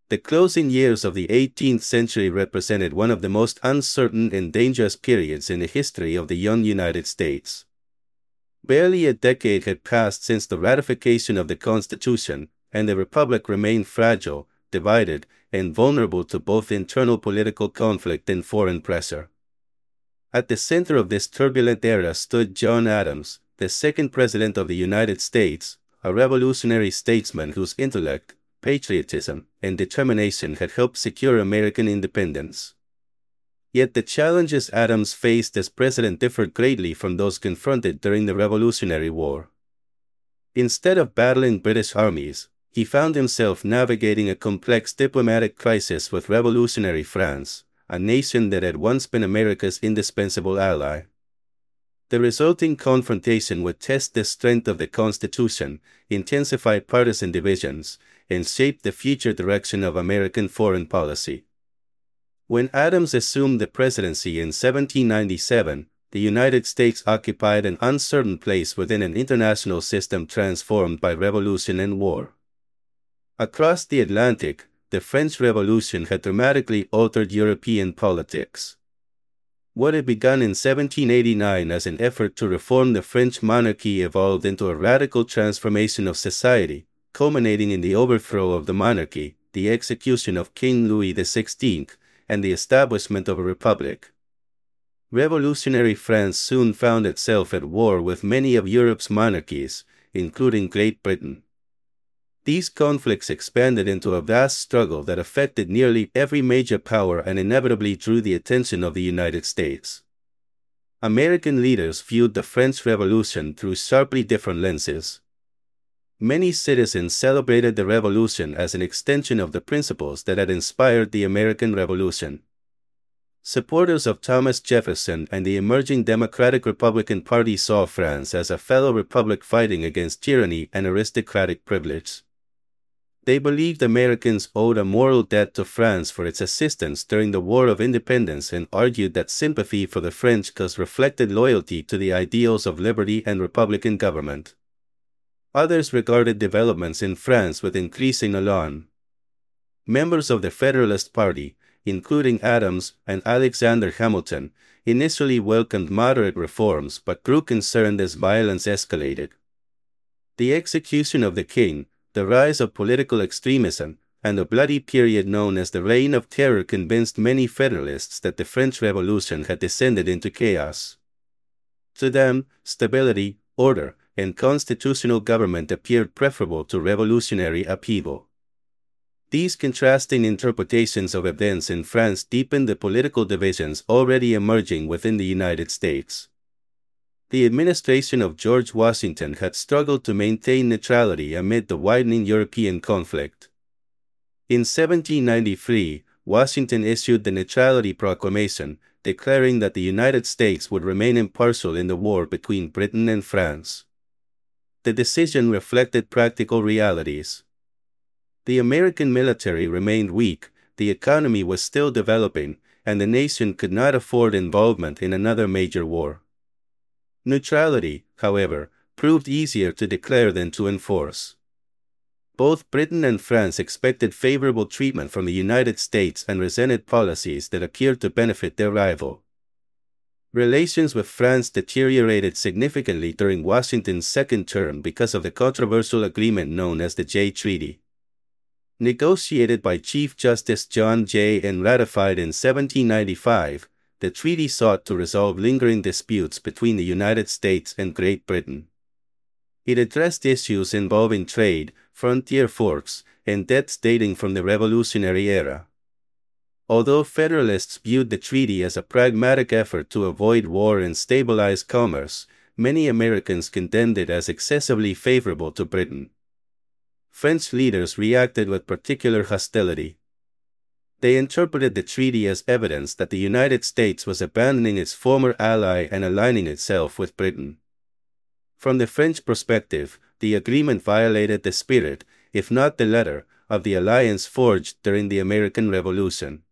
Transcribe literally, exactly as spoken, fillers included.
The closing years of the eighteenth century represented one of the most uncertain and dangerous periods in the history of the young United States. Barely a decade had passed since the ratification of the Constitution, and the Republic remained fragile, divided, and vulnerable to both internal political conflict and foreign pressure. At the center of this turbulent era stood John Adams, the second President of the United States, a revolutionary statesman whose intellect, patriotism, and determination had helped secure American independence. Yet the challenges Adams faced as president differed greatly from those confronted during the Revolutionary War. Instead of battling British armies, he found himself navigating a complex diplomatic crisis with revolutionary France, a nation that had once been America's indispensable ally. The resulting confrontation would test the strength of the Constitution, intensify partisan divisions, and shape the future direction of American foreign policy. When Adams assumed the presidency in seventeen ninety-seven, the United States occupied an uncertain place within an international system transformed by revolution and war. Across the Atlantic, the French Revolution had dramatically altered European politics. What had begun in seventeen eighty-nine as an effort to reform the French monarchy evolved into a radical transformation of society, culminating in the overthrow of the monarchy, the execution of King Louis the sixteenth, and the establishment of a republic. Revolutionary France soon found itself at war with many of Europe's monarchies, including Great Britain. These conflicts expanded into a vast struggle that affected nearly every major power and inevitably drew the attention of the United States. American leaders viewed the French Revolution through sharply different lenses. Many citizens celebrated the Revolution as an extension of the principles that had inspired the American Revolution. Supporters of Thomas Jefferson and the emerging Democratic Republican Party saw France as a fellow republic fighting against tyranny and aristocratic privilege. They believed Americans owed a moral debt to France for its assistance during the War of Independence and argued that sympathy for the French cause reflected loyalty to the ideals of liberty and republican government. Others regarded developments in France with increasing alarm. Members of the Federalist Party, including Adams and Alexander Hamilton, initially welcomed moderate reforms but grew concerned as violence escalated. The execution of the king, the rise of political extremism, and the bloody period known as the Reign of Terror convinced many Federalists that the French Revolution had descended into chaos. To them, stability, order, and constitutional government appeared preferable to revolutionary upheaval. These contrasting interpretations of events in France deepened the political divisions already emerging within the United States. The administration of George Washington had struggled to maintain neutrality amid the widening European conflict. In seventeen ninety-three, Washington issued the Neutrality Proclamation, declaring that the United States would remain impartial in the war between Britain and France. The decision reflected practical realities. The American military remained weak, the economy was still developing, and the nation could not afford involvement in another major war. Neutrality, however, proved easier to declare than to enforce. Both Britain and France expected favorable treatment from the United States and resented policies that appeared to benefit their rival. Relations with France deteriorated significantly during Washington's second term because of the controversial agreement known as the Jay Treaty. Negotiated by Chief Justice John Jay and ratified in seventeen ninety-five, the treaty sought to resolve lingering disputes between the United States and Great Britain. It addressed issues involving trade, frontier forts, and debts dating from the Revolutionary era. Although Federalists viewed the treaty as a pragmatic effort to avoid war and stabilize commerce, many Americans condemned it as excessively favorable to Britain. French leaders reacted with particular hostility. They interpreted the treaty as evidence that the United States was abandoning its former ally and aligning itself with Britain. From the French perspective, the agreement violated the spirit, if not the letter, of the alliance forged during the American Revolution.